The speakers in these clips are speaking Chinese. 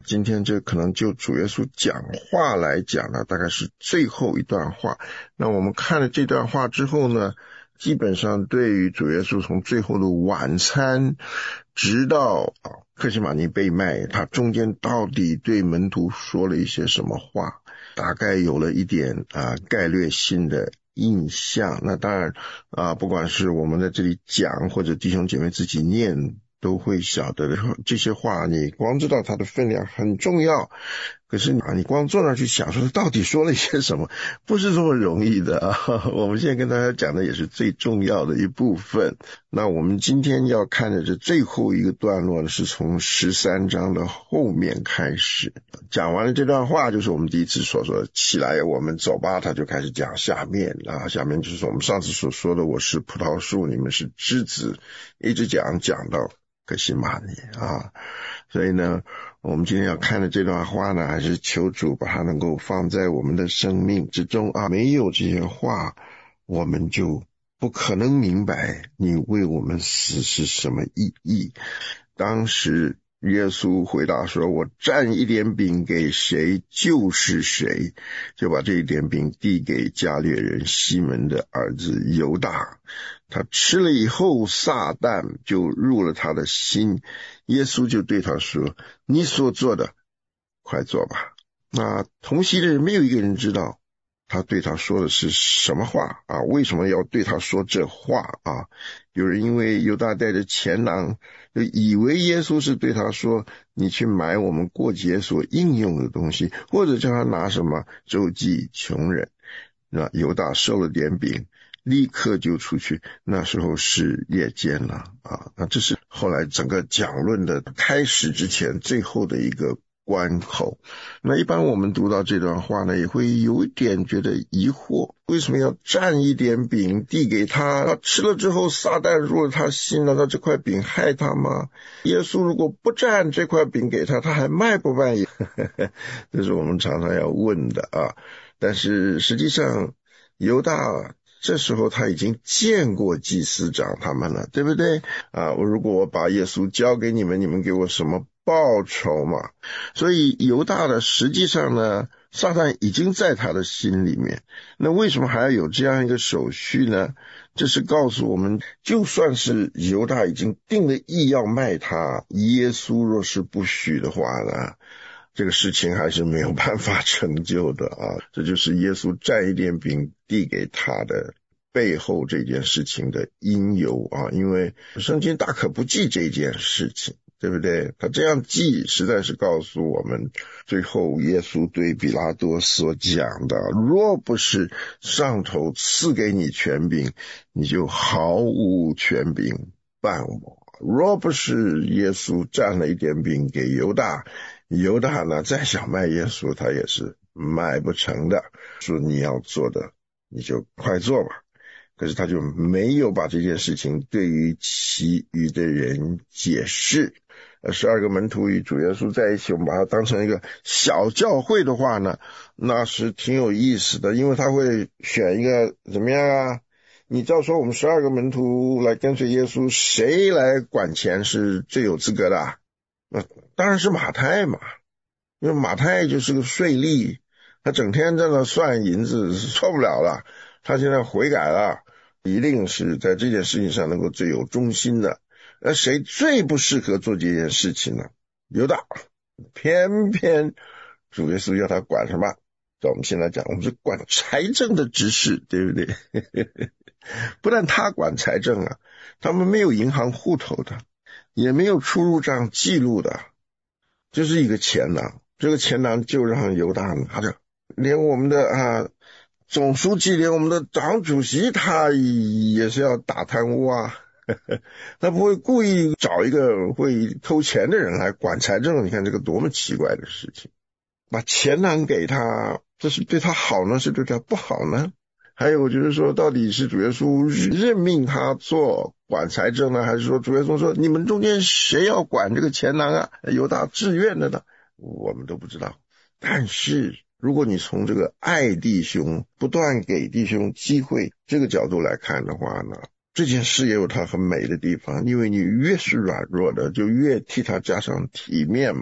今天这可能就主耶稣讲话来讲呢，大概是最后一段话。那我们看了这段话之后呢，基本上对于主耶稣从最后的晚餐直到客西马尼被卖，他中间到底对门徒说了一些什么话，大概有了一点概略性的印象。那当然不管是我们在这里讲或者弟兄姐妹自己念，都会晓得的。这些话你光知道它的分量很重要，可是你光坐那去想说到底说了一些什么，不是这么容易的我们现在跟大家讲的也是最重要的一部分。那我们今天要看的这最后一个段落呢，是从13章的后面开始。讲完了这段话，就是我们第一次所说的起来我们走吧，他就开始讲下面下面就是我们上次所说的我是葡萄树，你们是枝子，一直讲到客西马尼所以呢，我们今天要看的这段话呢，还是求主把它能够放在我们的生命之中没有这些话，我们就不可能明白你为我们死是什么意义。当时耶稣回答说，我蘸一点饼给谁就是谁，就把这一点饼递给加略人西门的儿子犹大。他吃了以后，撒旦就入了他的心，耶稣就对他说，你所做的快做吧。那同席的人没有一个人知道他对他说的是什么话为什么要对他说这话有人因为犹大带着钱囊，就以为耶稣是对他说，你去买我们过节所应用的东西，或者叫他拿什么周济穷人。那犹大收了点饼，立刻就出去，那时候是夜间了那这是后来整个讲论的开始之前最后的一个关口。那一般我们读到这段话呢，也会有一点觉得疑惑，为什么要蘸一点饼递给他？他吃了之后，撒旦入了他心了，那这块饼害他吗？耶稣如果不蘸这块饼给他，他还卖不卖这是我们常常要问的但是实际上犹大这时候他已经见过祭司长他们了，对不对如果我把耶稣交给你们，你们给我什么报酬嘛？所以犹大的实际上呢，撒旦已经在他的心里面，那为什么还要有这样一个手续呢？这是告诉我们，就算是犹大已经定了意要卖他，耶稣若是不许的话呢，这个事情还是没有办法成就的这就是耶稣蘸一点饼递给他的背后这件事情的因由因为圣经大可不记这件事情，对不对？他这样记实在是告诉我们，最后耶稣对比拉多所讲的，若不是上头赐给你权柄，你就毫无权柄办我。若不是耶稣蘸了一点饼给犹大，犹大呢再想卖耶稣，他也是卖不成的。说你要做的你就快做吧，可是他就没有把这件事情对于其余的人解释。12个门徒与主耶稣在一起，我们把它当成一个小教会的话呢，那是挺有意思的，因为他会选一个怎么样你照说我们12个门徒来跟随耶稣，谁来管钱是最有资格的那当然是马太嘛，因为马太就是个税吏，他整天在那算银子是错不了了，他现在悔改了，一定是在这件事情上能够最有忠心的。那谁最不适合做这件事情呢？犹大，偏偏主耶稣要他管什么？在我们现在讲，我们是管财政的执事，对不对？不但他管财政他们没有银行户头的，也没有出入账记录的，就是一个钱囊，这个钱囊就让犹大拿着，连我们的总书记，连我们的党主席他也是要打贪污他不会故意找一个会偷钱的人来管财政，你看这个多么奇怪的事情。把钱囊给他，这是对他好呢，是对他不好呢？还有就是说，到底是主耶稣任命他做管财政呢，还是说主耶稣说你们中间谁要管这个钱囊犹大自愿的呢？我们都不知道。但是如果你从这个爱弟兄，不断给弟兄机会这个角度来看的话呢，这件事也有它很美的地方，因为你越是软弱的，就越替他加上体面嘛。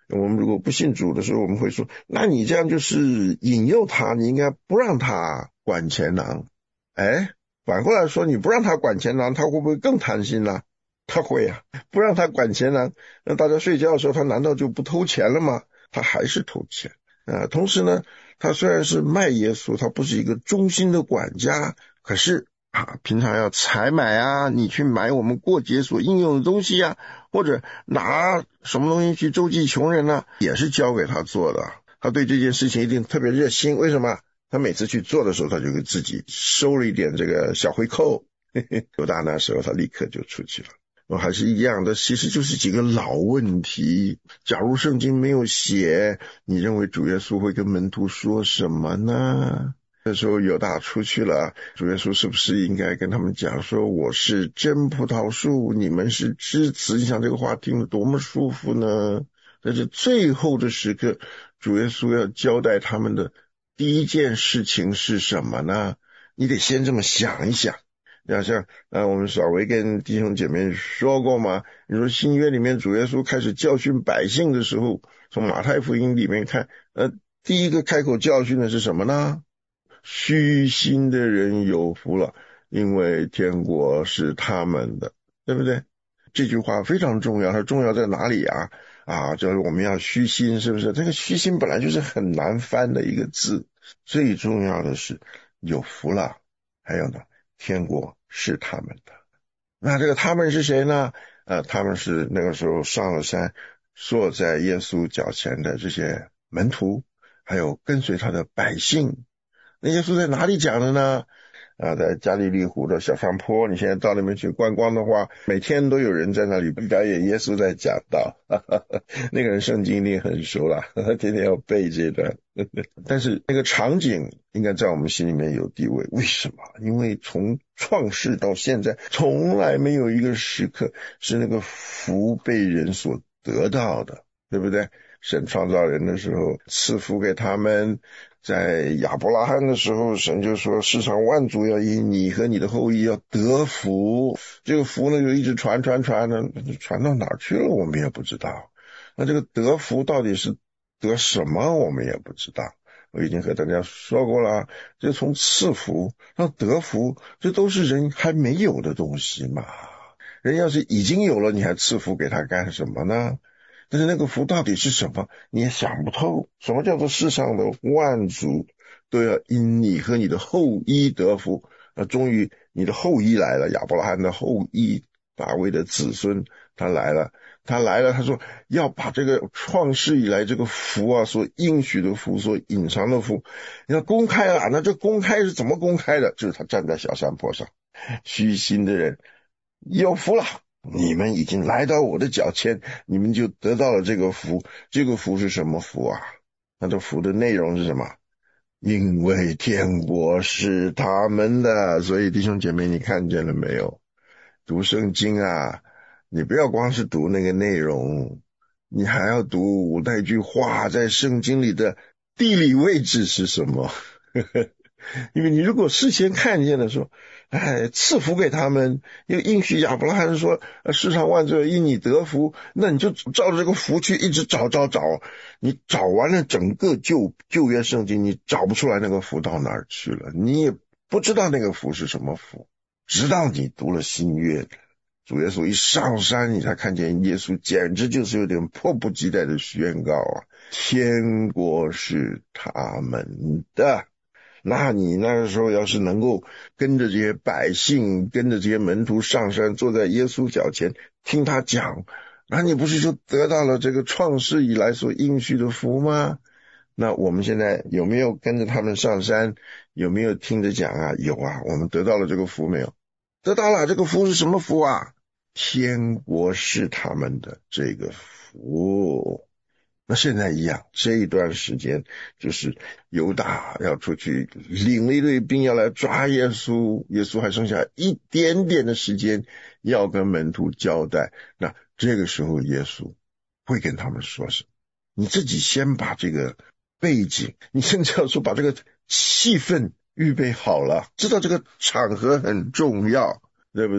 我们如果不信主的时候，我们会说，那你这样就是引诱他，你应该不让他管钱囊。哎，反过来说，你不让他管钱囊，他会不会更贪心呢？他会啊，不让他管钱囊，那大家睡觉的时候，他难道就不偷钱了吗？他还是偷钱。同时呢，他虽然是卖耶稣，他不是一个忠心的管家，可是平常要采买啊，你去买我们过节所应用的东西啊，或者拿什么东西去周济穷人呢，也是交给他做的。他对这件事情一定特别热心，为什么？他每次去做的时候，他就给自己收了一点这个小回扣。犹大那时候他立刻就出去了。还是一样的，其实就是几个老问题。假如圣经没有写，你认为主耶稣会跟门徒说什么呢？那时候犹大出去了，主耶稣是不是应该跟他们讲说，我是真葡萄树，你们是枝子？你想这个话听得多么舒服呢？在这最后的时刻，主耶稣要交代他们的第一件事情是什么呢？你得先这么想一想。要像我们稍微跟弟兄姐妹说过嘛，你说新约里面主耶稣开始教训百姓的时候，从马太福音里面看，第一个开口教训的是什么呢？虚心的人有福了，因为天国是他们的，对不对？这句话非常重要，它重要在哪里啊？就是我们要虚心，是不是？这个虚心本来就是很难翻的一个字，最重要的是有福了，还有呢，天国是他们的。那这个他们是谁呢？他们是那个时候上了山，坐在耶稣脚前的这些门徒，还有跟随他的百姓。那耶稣在哪里讲的呢？在加利利湖的小山坡，你现在到那边去观光的话，每天都有人在那里表演耶稣在讲道，那个人圣经一定很熟了，天天要背这段。但是那个场景应该在我们心里面有地位，为什么？因为从创世到现在，从来没有一个时刻是那个福被人所得到的，对不对？神创造人的时候赐福给他们，在亚伯拉罕的时候，神就说世上万族要因你和你的后裔要得福，这个福呢就一直传呢，传到哪儿去了我们也不知道。那这个得福到底是得什么我们也不知道。我已经和大家说过了，就从赐福到得福，这都是人还没有的东西嘛。人要是已经有了，你还赐福给他干什么呢？但是那个福到底是什么，你也想不透。什么叫做世上的万族都要因你和你的后裔得福？终于你的后裔来了，亚伯拉罕的后裔，大卫的子孙，他来了，他说要把这个创世以来这个福所应许的福，所隐藏的福，要公开了。那这公开是怎么公开的？就是他站在小山坡上，虚心的人有福了。你们已经来到我的脚前，你们就得到了这个福。这个福是什么福啊？那这福的内容是什么？因为天国是他们的。所以弟兄姐妹，你看见了没有？读圣经你不要光是读那个内容，你还要读那句话在圣经里的地理位置是什么。因为你如果事先看见了说，赐福给他们，又应许亚伯拉罕说世上万族因你得福，那你就照着这个福去一直找，你找完了整个旧约圣经，你找不出来那个福到哪儿去了，你也不知道那个福是什么福，直到你读了新约，主耶稣一上山，你才看见耶稣简直就是有点迫不及待的宣告天国是他们的。那你那个时候要是能够跟着这些百姓，跟着这些门徒上山，坐在耶稣脚前听他讲，那你不是就得到了这个创世以来所应许的福吗？那我们现在有没有跟着他们上山？有没有听着讲有我们得到了这个福没有？得到了。这个福是什么福天国是他们的这个福。那现在一样，这一段时间就是犹大要出去领了一队兵要来抓耶稣，耶稣还剩下一点点的时间要跟门徒交代。那这个时候耶稣会跟他们说什么？你自己先把这个背景，你甚至要说把这个气氛预备好了，知道这个场合很重要，对不对？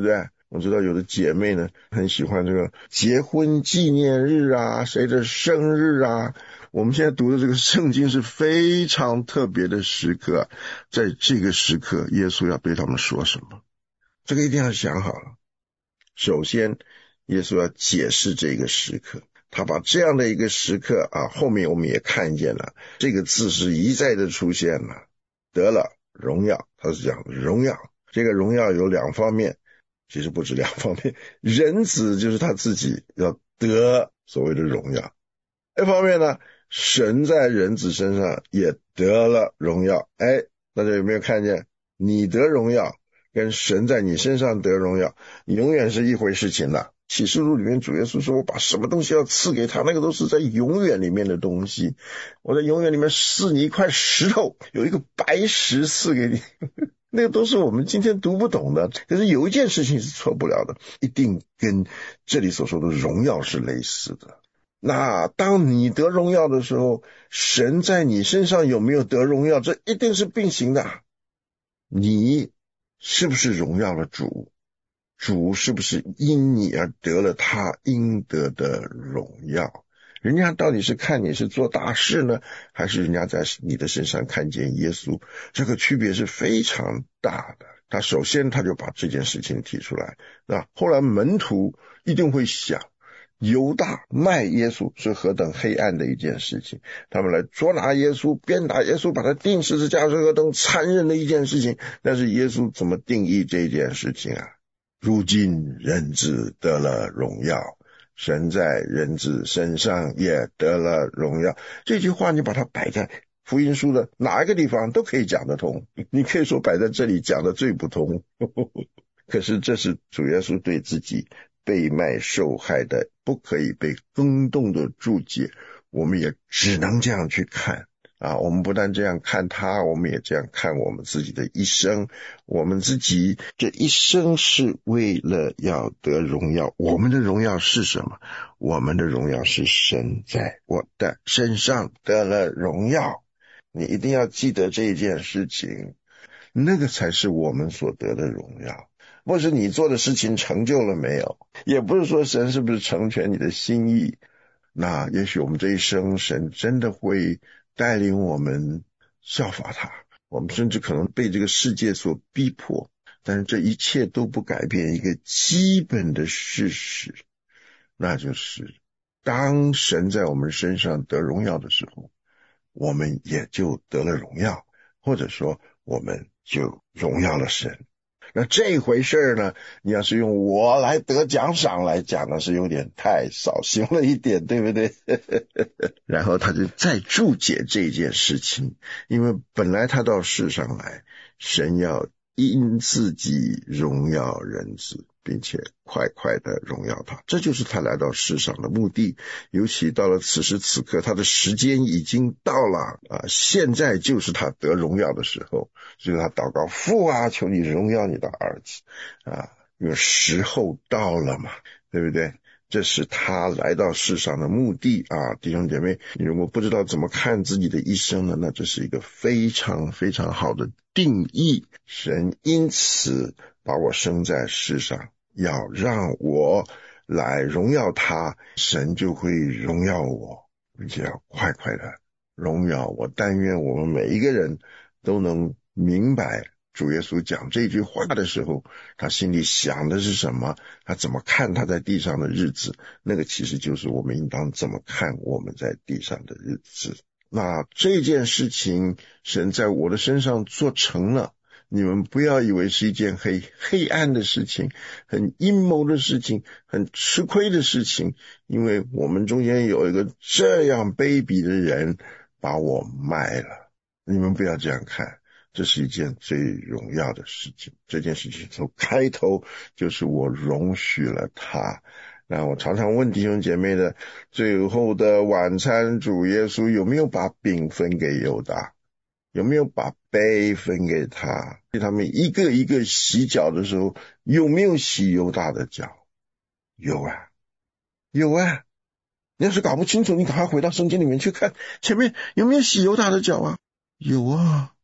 我知道有的姐妹呢很喜欢这个结婚纪念日啊，谁的生日啊。我们现在读的这个圣经是非常特别的时刻啊，在这个时刻耶稣要对他们说什么，这个一定要想好了。首先耶稣要解释这个时刻，他把这样的一个时刻啊，后面我们也看见了，这个字是一再的出现了，得了荣耀，他是讲荣耀，这个荣耀有两方面，其实不止两方面，人子就是他自己要得所谓的荣耀，一方面呢，神在人子身上也得了荣耀。大家有没有看见，你得荣耀跟神在你身上得荣耀永远是一回事情的。启示录里面主耶稣说，我把什么东西要赐给他，那个都是在永远里面的东西，我在永远里面赐你一块石头，有一个白石赐给你那个都是我们今天读不懂的，可是有一件事情是错不了的，一定跟这里所说的荣耀是类似的。那当你得荣耀的时候，神在你身上有没有得荣耀，这一定是并行的。你是不是荣耀了主，主是不是因你而得了他应得的荣耀，人家到底是看你是做大事呢，还是人家在你的身上看见耶稣，这个区别是非常大的。他首先他就把这件事情提出来，那后来门徒一定会想，犹大卖耶稣是何等黑暗的一件事情，他们来捉拿耶稣，鞭打耶稣，把他钉十字架是何等残忍的一件事情，但是耶稣怎么定义这件事情啊？如今人子得了荣耀，神在人子身上也得了荣耀，这句话你把它摆在福音书的哪一个地方都可以讲得通，你可以说摆在这里讲得最不通可是这是主耶稣对自己被卖受害的不可以被更动的注解，我们也只能这样去看啊！我们不但这样看他，我们也这样看我们自己的一生。我们自己这一生是为了要得荣耀，我们的荣耀是什么？我们的荣耀是神在我的身上得了荣耀。你一定要记得这件事情，那个才是我们所得的荣耀。不是你做的事情成就了没有，也不是说神是不是成全你的心意。那也许我们这一生神真的会带领我们效法他，我们甚至可能被这个世界所逼迫，但是这一切都不改变一个基本的事实，那就是当神在我们身上得荣耀的时候，我们也就得了荣耀，或者说我们就荣耀了神。那这回事呢，你要是用我来得奖赏来讲呢，是有点太扫兴了一点，对不对然后他就再注解这件事情，因为本来他到世上来，神要因自己荣耀人子，并且快快的荣耀他，这就是他来到世上的目的。尤其到了此时此刻，他的时间已经到了现在就是他得荣耀的时候，所以他祷告，父啊，求你荣耀你的儿子因为时候到了嘛，对不对？这是他来到世上的目的弟兄姐妹，你如果不知道怎么看自己的一生呢，那这是一个非常非常好的定义。神因此把我生在世上，要让我来荣耀他，神就会荣耀我，并且要快快的荣耀我。但愿我们每一个人都能明白主耶稣讲这句话的时候，他心里想的是什么，他怎么看他在地上的日子，那个其实就是我们应当怎么看我们在地上的日子。那这件事情神在我的身上做成了，你们不要以为是一件黑暗的事情，很阴谋的事情，很吃亏的事情，因为我们中间有一个这样卑鄙的人把我卖了，你们不要这样看，这是一件最荣耀的事情。这件事情从开头就是我容许了他。那我常常问弟兄姐妹的，最后的晚餐主耶稣有没有把饼分给犹大，有没有把杯分给他，他们一个一个洗脚的时候有没有洗犹大的脚？有有你要是搞不清楚，你赶快回到圣经里面去看前面有没有洗犹大的脚有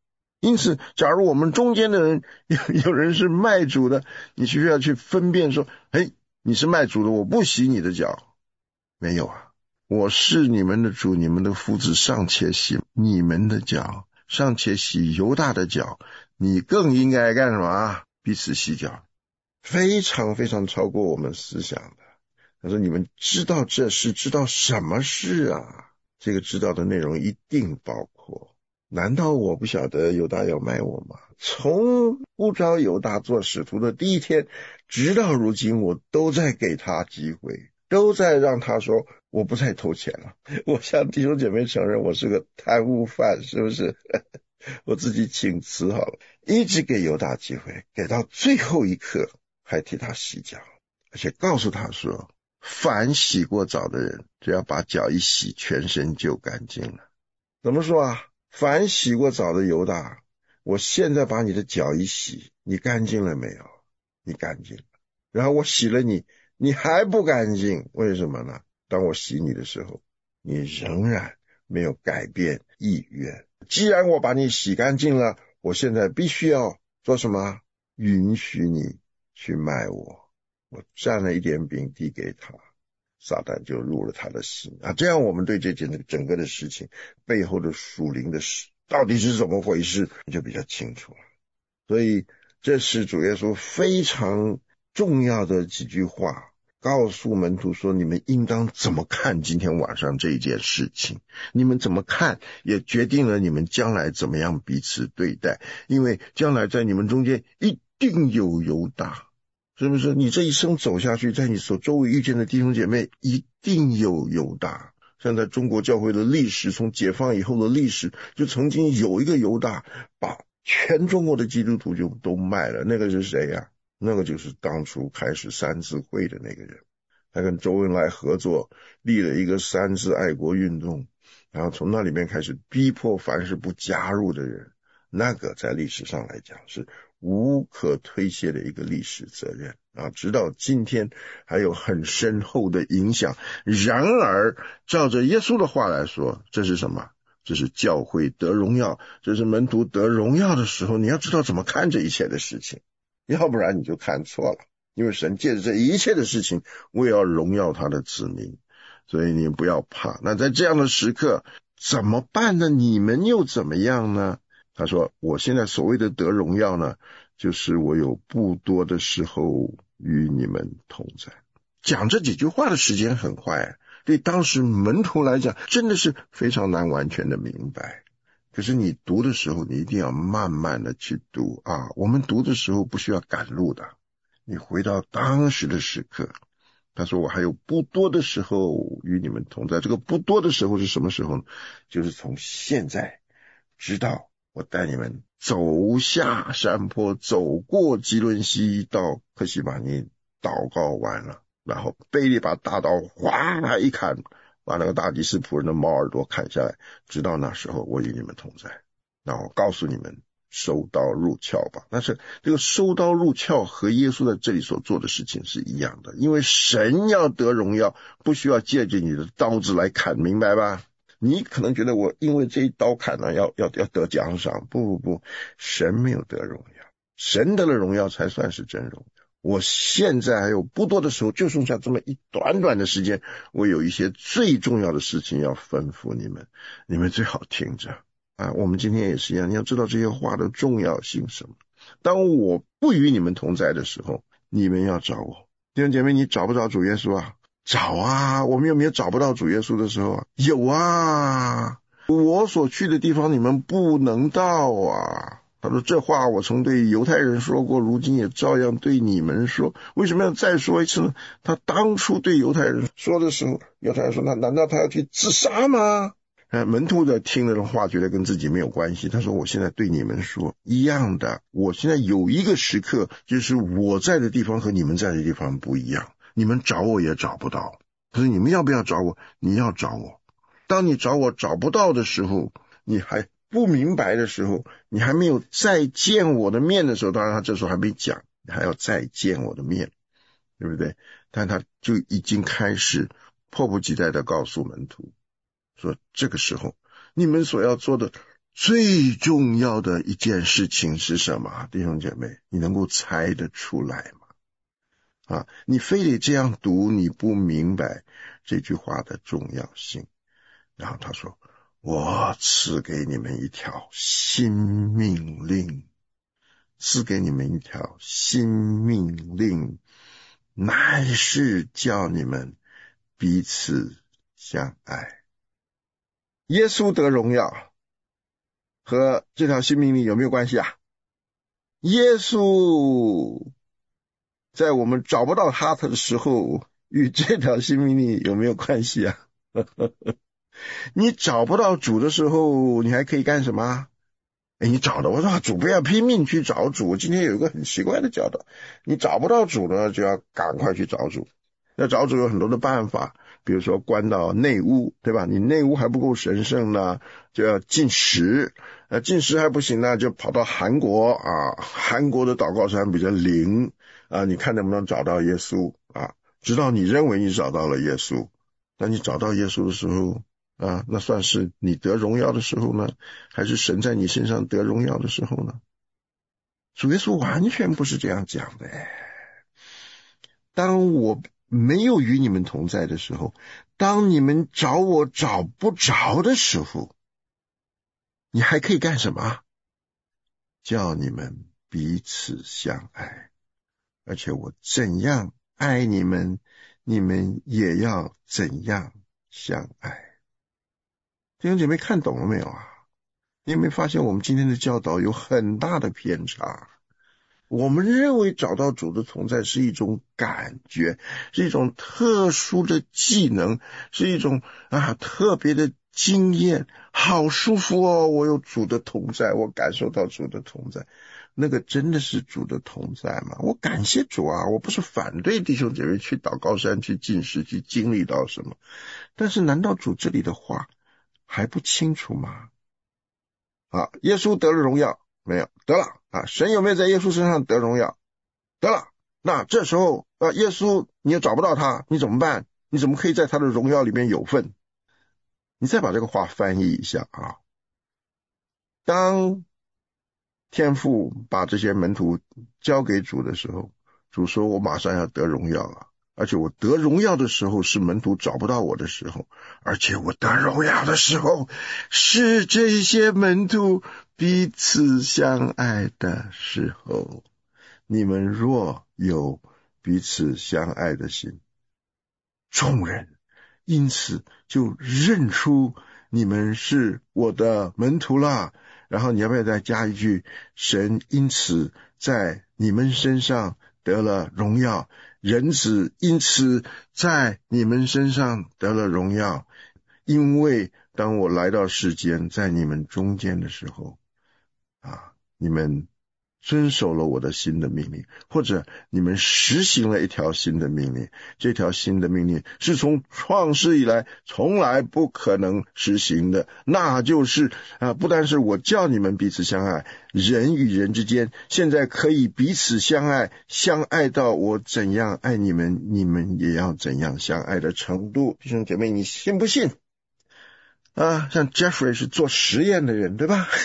因此假如我们中间的人有人是卖主的，你需要去分辨说，你是卖主的，我不洗你的脚。没有啊，我是你们的主，你们的夫子，尚且洗你们的脚，尚且洗犹大的脚，你更应该干什么啊？彼此洗脚。非常非常超过我们思想的。他说你们知道这事，知道什么事啊？这个知道的内容一定包括，难道我不晓得犹大要卖我吗？从呼召犹大做使徒的第一天直到如今，我都在给他机会，都在让他说我不再偷钱了。我向弟兄姐妹承认我是个贪污犯，是不是？我自己请辞好了，一直给犹大机会，给到最后一刻还替他洗脚，而且告诉他说，凡洗过澡的人，只要把脚一洗，全身就干净了。怎么说啊？凡洗过澡的犹大，我现在把你的脚一洗，你干净了没有？你干净了。然后我洗了你，你还不干净，为什么呢？当我洗你的时候，你仍然没有改变意愿。既然我把你洗干净了，我现在必须要做什么？允许你去卖我。我蘸了一点饼递给他，撒旦就入了他的心啊！这样我们对这件整个的事情背后的属灵的事到底是怎么回事就比较清楚了。所以这是主耶稣非常重要的几句话，告诉门徒说，你们应当怎么看今天晚上这一件事情，你们怎么看也决定了你们将来怎么样彼此对待，因为将来在你们中间一定有犹大，是不是？你这一生走下去，在你所周围遇见的弟兄姐妹一定有犹大。像在中国教会的历史，从解放以后的历史，就曾经有一个犹大把全中国的基督徒就都卖了。那个是谁呀？那个就是当初开始三自会的那个人，他跟周恩来合作，立了一个三自爱国运动，然后从那里面开始逼迫凡是不加入的人，那个在历史上来讲是无可推卸的一个历史责任啊，直到今天还有很深厚的影响。然而照着耶稣的话来说，这是什么？这是教会得荣耀，这是门徒得荣耀的时候，你要知道怎么看这一切的事情，要不然你就看错了。因为神借着这一切的事情，为要荣耀他的子民，所以你不要怕。那在这样的时刻怎么办呢？你们又怎么样呢？他说，我现在所谓的得荣耀呢，就是我有不多的时候与你们同在。讲这几句话的时间很快，对当时门徒来讲真的是非常难完全的明白。可是你读的时候，你一定要慢慢的去读啊。我们读的时候不需要赶路的，你回到当时的时刻。他说我还有不多的时候与你们同在。这个不多的时候是什么时候呢？就是从现在直到我带你们走下山坡，走过基伦西到克西马尼，祷告完了，然后贝利把大刀哗啦一砍，把那个大祭司仆人的猫耳朵砍下来，直到那时候我与你们同在，然后告诉你们收刀入鞘吧。但是这个收刀入鞘和耶稣在这里所做的事情是一样的，因为神要得荣耀，不需要借着你的刀子来砍，明白吧？你可能觉得我因为这一刀砍呢要得奖赏，不，神没有得荣耀，神得了荣耀才算是真荣耀。我现在还有不多的时候，就剩下这么一短短的时间，我有一些最重要的事情要吩咐你们，你们最好听着啊。我们今天也是一样，你要知道这些话的重要性什么。当我不与你们同在的时候，你们要找我。弟兄姐妹，你找不找主耶稣啊？找啊！我们有没有找不到主耶稣的时候啊？有啊！我所去的地方你们不能到啊。他说这话我曾对犹太人说过，如今也照样对你们说。为什么要再说一次呢？他当初对犹太人说的时候，犹太人说那难道他要去自杀吗？门徒的听了的话觉得跟自己没有关系，他说我现在对你们说一样的，我现在有一个时刻，就是我在的地方和你们在的地方不一样，你们找我也找不到，可是你们要不要找我？你要找我。当你找我找不到的时候，你还不明白的时候，你还没有再见我的面的时候，当然他这时候还没讲你还要再见我的面，对不对？但他就已经开始迫不及待地告诉门徒说，这个时候你们所要做的最重要的一件事情是什么？弟兄姐妹，你能够猜得出来吗？你非得这样读，你不明白这句话的重要性。然后他说，我赐给你们一条新命令，赐给你们一条新命令，乃是叫你们彼此相爱。耶稣得荣耀和这条新命令有没有关系啊？耶稣在我们找不到他的时候，与这条新命令有没有关系啊？你找不到主的时候，你还可以干什么？你找到，我说主不要拼命去找主。今天有一个很奇怪的教导，你找不到主呢，就要赶快去找主。要找主有很多的办法，比如说关到内屋，对吧？你内屋还不够神圣呢，就要禁食。禁食还不行呢，就跑到韩国啊，韩国的祷告山比较灵啊，你看能不能找到耶稣啊？直到你认为你找到了耶稣，当你找到耶稣的时候啊，那算是你得荣耀的时候呢，还是神在你身上得荣耀的时候呢？主耶稣完全不是这样讲的。当我没有与你们同在的时候，当你们找我找不着的时候，你还可以干什么？叫你们彼此相爱，而且我怎样爱你们，你们也要怎样相爱。弟兄姐妹看懂了没有啊？你有没有发现我们今天的教导有很大的偏差？我们认为找到主的同在是一种感觉，是一种特殊的技能，是一种特别的经验，好舒服哦，我有主的同在，我感受到主的同在。那个真的是主的同在吗？我感谢主啊，我不是反对弟兄姐妹去祷告山去禁食去经历到什么，但是难道主这里的话还不清楚吗？耶稣得了荣耀没有？得了神有没有在耶稣身上得荣耀？得了。那这时候耶稣你又找不到他，你怎么办？你怎么可以在他的荣耀里面有份？你再把这个话翻译一下当天父把这些门徒交给主的时候，主说我马上要得荣耀了，而且我得荣耀的时候是门徒找不到我的时候，而且我得荣耀的时候是这些门徒彼此相爱的时候。你们若有彼此相爱的心，众人因此就认出你们是我的门徒了。然后你要不要再加一句，神因此在你们身上得了荣耀，人子因此在你们身上得了荣耀，因为当我来到世间在你们中间的时候你们遵守了我的新的命令，或者你们实行了一条新的命令，这条新的命令是从创世以来从来不可能实行的，那就是不但是我叫你们彼此相爱，人与人之间现在可以彼此相爱，相爱到我怎样爱你们，你们也要怎样相爱的程度。弟兄姐妹，你信不信像 Jeffrey 是做实验的人，对吧？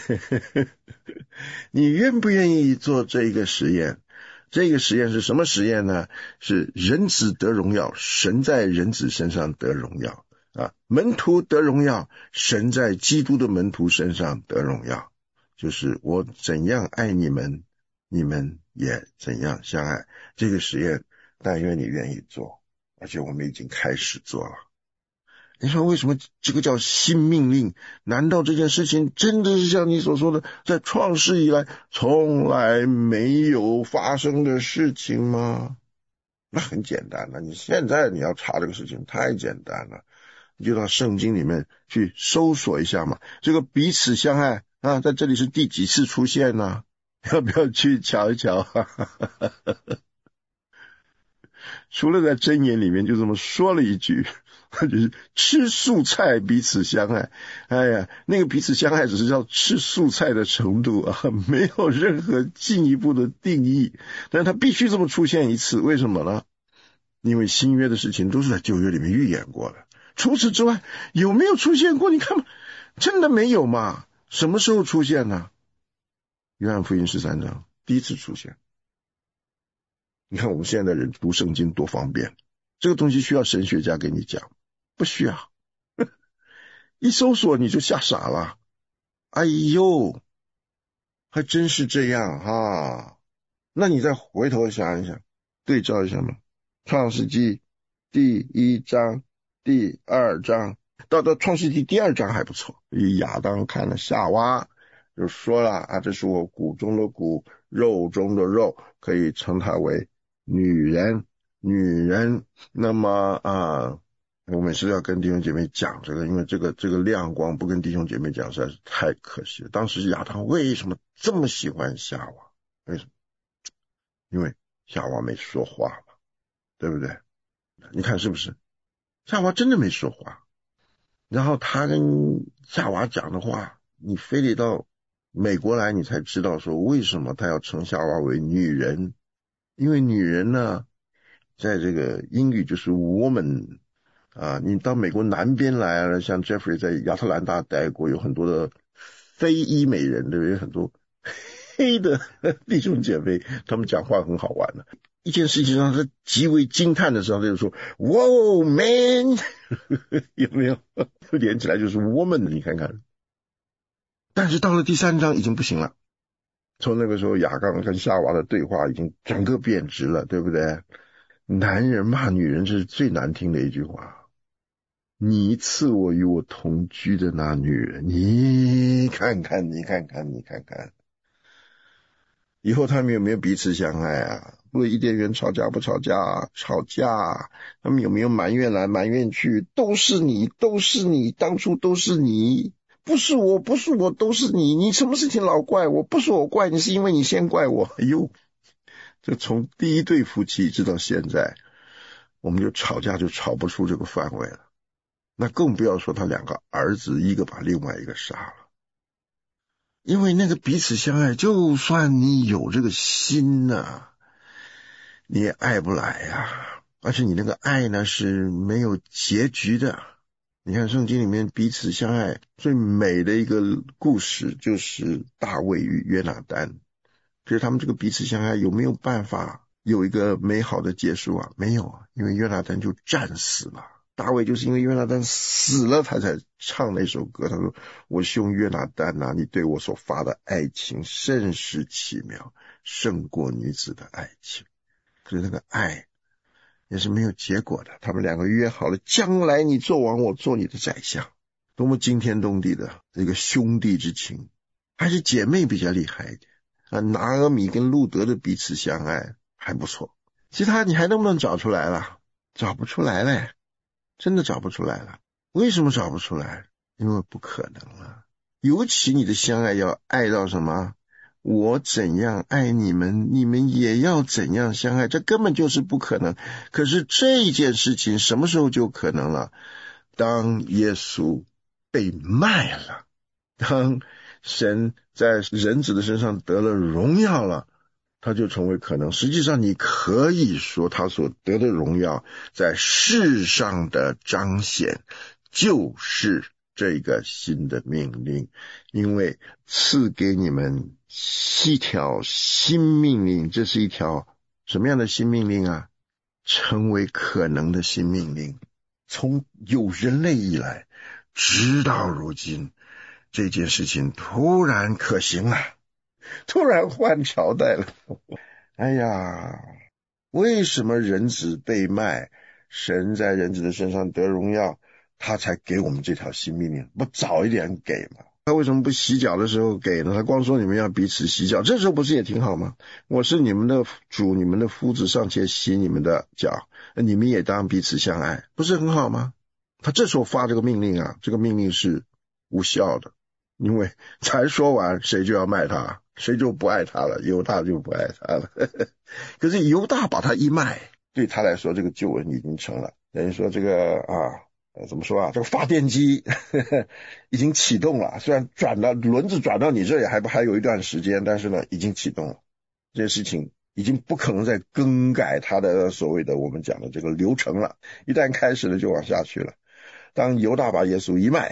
你愿不愿意做这个实验？这个实验是什么实验呢？是人子得荣耀，神在人子身上得荣耀门徒得荣耀，神在基督的门徒身上得荣耀，就是我怎样爱你们，你们也怎样相爱。这个实验但愿你愿意做，而且我们已经开始做了。你说为什么这个叫新命令？难道这件事情真的是像你所说的在创世以来从来没有发生的事情吗？那很简单了，你现在你要查这个事情太简单了，你就到圣经里面去搜索一下嘛。这个彼此相爱在这里是第几次出现呢？要不要去瞧一瞧？除了在箴言里面就这么说了一句，就是吃素菜彼此相爱。哎呀，那个彼此相爱只是叫吃素菜的程度没有任何进一步的定义，但是它必须这么出现一次。为什么呢？因为新约的事情都是在旧约里面预言过的，除此之外有没有出现过？你看嘛，真的没有嘛。 什么时候出现呢？约翰福音13章第一次出现。你看我们现在的人读圣经多方便，这个东西需要神学家给你讲？不需要，一搜索你就吓傻了。哎呦，还真是这样哈。那你再回头想一想，对照一下嘛。创世纪第1章、第2章，到创世纪第2章还不错。亚当看了夏娃，就说了啊，这是我骨中的骨，肉中的肉，可以称她为女人。女人，那么我每次要跟弟兄姐妹讲这个，因为这个亮光不跟弟兄姐妹讲实在是太可惜了。当时亚当为什么这么喜欢夏娃？为什么？因为夏娃没说话嘛，对不对？你看是不是？夏娃真的没说话，然后他跟夏娃讲的话，你非得到美国来你才知道说为什么他要称夏娃为女人。因为女人呢，在这个英语就是 woman 你到美国南边来了，像 Jeffrey 在亚特兰大待过，有很多的非裔美人，对不对？很多黑的弟兄姐妹，他们讲话很好玩的。一件事情让他极为惊叹的时候，他就说 Wow man 有没有？连起来就是 woman 你看看。但是到了第3章已经不行了，从那个时候亚当跟夏娃的对话已经整个变质了，对不对？男人骂女人这是最难听的一句话，你赐我与我同居的那女人，你看看以后他们有没有彼此相爱啊？为伊甸园吵架不吵架？吵架。他们有没有埋怨来埋怨去？都是你，当初都是你，不是我，都是你。你什么事情老怪我？不是我怪你，是因为你先怪我。哎呦，这从第一对夫妻直到现在，我们就吵架就吵不出这个范围了。那更不要说他2个儿子，一个把另外一个杀了。因为那个彼此相爱，就算你有这个心你也爱不来而且你那个爱呢是没有结局的。你看圣经里面彼此相爱最美的一个故事就是大卫与约拿单，就是他们这个彼此相爱有没有办法有一个美好的结束没有因为约拿单就战死了。大卫就是因为约拿单死了，他才唱那首歌。他说：“我兄约拿单你对我所发的爱情甚是奇妙，胜过女子的爱情。”可是那个爱也是没有结果的。他们2个约好了，将来你做王，我做你的宰相，多么惊天动地的一个兄弟之情。还是姐妹比较厉害一点拿俄米跟路德的彼此相爱还不错。其他你还能不能找出来了？找不出来嘞。真的找不出来了。为什么找不出来？因为不可能了。尤其你的相爱要爱到什么？我怎样爱你们，你们也要怎样相爱，这根本就是不可能。可是这件事情什么时候就可能了？当耶稣被卖了，当神在人子的身上得了荣耀了，他就成为可能。实际上你可以说他所得的荣耀在世上的彰显就是这个新的命令，因为赐给你们一条新命令。这是一条什么样的新命令成为可能的新命令。从有人类以来直到如今，这件事情突然可行了，突然换朝代了。哎呀，为什么人子被卖，神在人子的身上得荣耀，他才给我们这条新命令？不早一点给吗？他为什么不洗脚的时候给呢？他光说你们要彼此洗脚，这时候不是也挺好吗？我是你们的主，你们的夫子，尚且洗你们的脚，你们也当彼此相爱，不是很好吗？他这时候发这个命令这个命令是无效的，因为才说完谁就要卖他，谁就不爱他了，犹大就不爱他了。可是犹大把他一卖，对他来说这个救恩已经成了。等于说这个怎么说这个发电机已经启动了，虽然轮子转到你这里还有一段时间，但是呢已经启动了。这件事情已经不可能再更改它的所谓的我们讲的这个流程了，一旦开始了就往下去了。当犹大把耶稣一卖，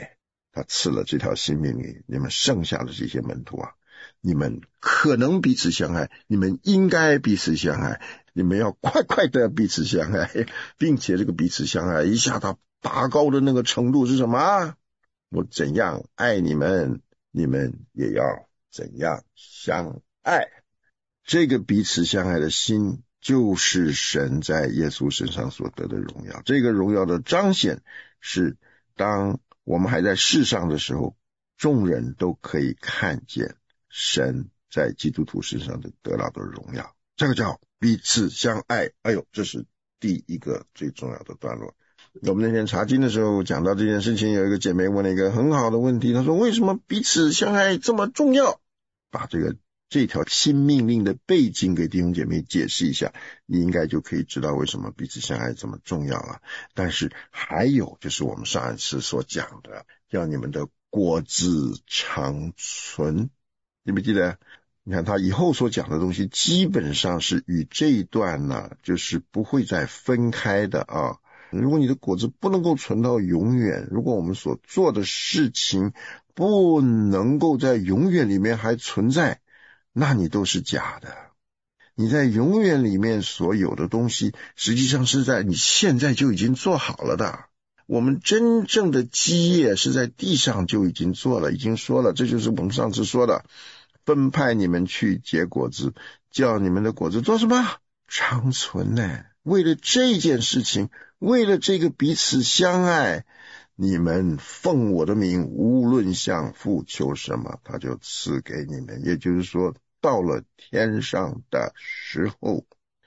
他赐了这条新命令，你们剩下的这些门徒啊，你们可能彼此相爱，你们应该彼此相爱，你们要快快的彼此相爱，并且这个彼此相爱一下他拔高的那个程度是什么？我怎样爱你们，你们也要怎样相爱。这个彼此相爱的心，就是神在耶稣身上所得的荣耀。这个荣耀的彰显，是当我们还在世上的时候，众人都可以看见神在基督徒身上的得到的荣耀。这个叫彼此相爱。哎呦，这是第一个最重要的段落。我们那天查经的时候讲到这件事情，有一个姐妹问了一个很好的问题，她说为什么彼此相爱这么重要？把这条新命令的背景给弟兄姐妹解释一下，你应该就可以知道为什么彼此相爱这么重要了。但是还有就是我们上一次所讲的，要你们的果子长存。你不记得？你看他以后所讲的东西基本上是与这一段呢，就是不会再分开的啊。如果你的果子不能够存到永远，如果我们所做的事情不能够在永远里面还存在，那你都是假的。你在永远里面所有的东西，实际上是在你现在就已经做好了的。我们真正的基业是在地上就已经做了，已经说了，这就是我们上次说的，分派你们去结果子，叫你们的果子做什么？长存呢。为了这件事情，为了这个彼此相爱，你们奉我的名，无论向父求什么，他就赐给你们。也就是说，到了天上的时候，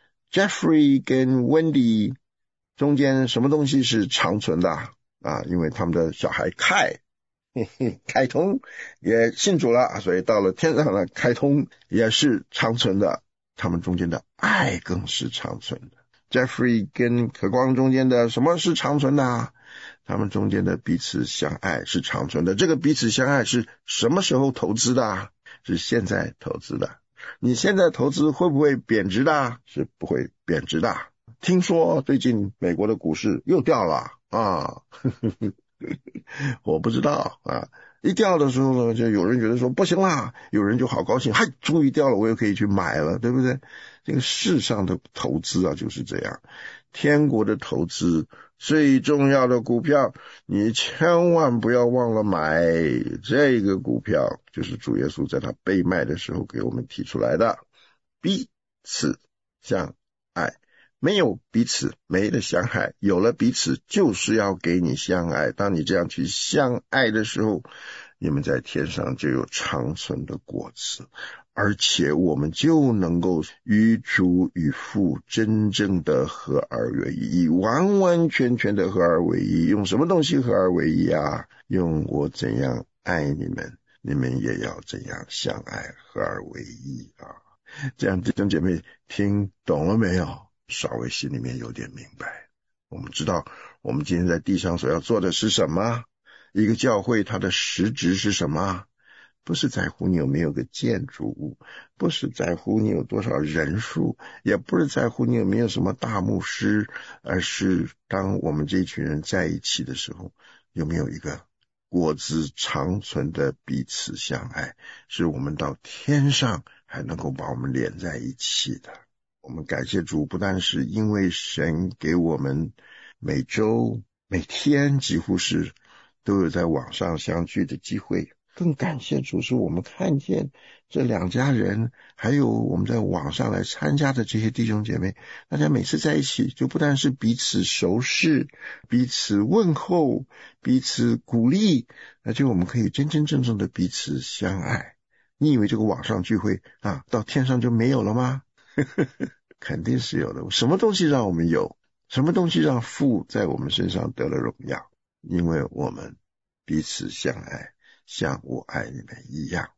Jeffrey 跟 Wendy 中间什么东西是长存的啊？因为他们的小孩凯通也信主了，所以到了天上的凯通也是长存的，他们中间的爱更是长存的。Jeffrey 跟可光中间的什么是长存的啊？他们中间的彼此相爱是长存的。这个彼此相爱是什么时候投资的啊？是现在投资的。你现在投资会不会贬值的？是不会贬值的。听说最近美国的股市又掉了啊，我不知道啊。一掉的时候呢，就有人觉得说不行啦，有人就好高兴，嗨，终于掉了，我又可以去买了，对不对？这个世上的投资啊就是这样。天国的投资最重要的股票，你千万不要忘了买这个股票，就是主耶稣在他被卖的时候给我们提出来的，彼此相爱。没有彼此没得相爱，有了彼此就是要给你相爱。当你这样去相爱的时候，你们在天上就有长存的果子，而且我们就能够与主与父真正的合而为一，完完全全的合而为一。用什么东西合而为一啊？用我怎样爱你们，你们也要怎样相爱，合而为一啊！这样弟兄姐妹听懂了没有？稍微心里面有点明白。我们知道我们今天在地上所要做的是什么？一个教会它的实质是什么？不是在乎你有没有个建筑物，不是在乎你有多少人数，也不是在乎你有没有什么大牧师，而是当我们这一群人在一起的时候，有没有一个果子长存的彼此相爱，是我们到天上还能够把我们连在一起的。我们感谢主，不但是因为神给我们每周每天几乎是都有在网上相聚的机会，更感谢主是我们看见这两家人，还有我们在网上来参加的这些弟兄姐妹，大家每次在一起就不但是彼此熟识，彼此问候，彼此鼓励，而且我们可以真真正正的彼此相爱。你以为这个网上聚会啊，到天上就没有了吗？肯定是有的。什么东西让我们有？什么东西让父在我们身上得了荣耀？因为我们彼此相爱，像我爱你们一样。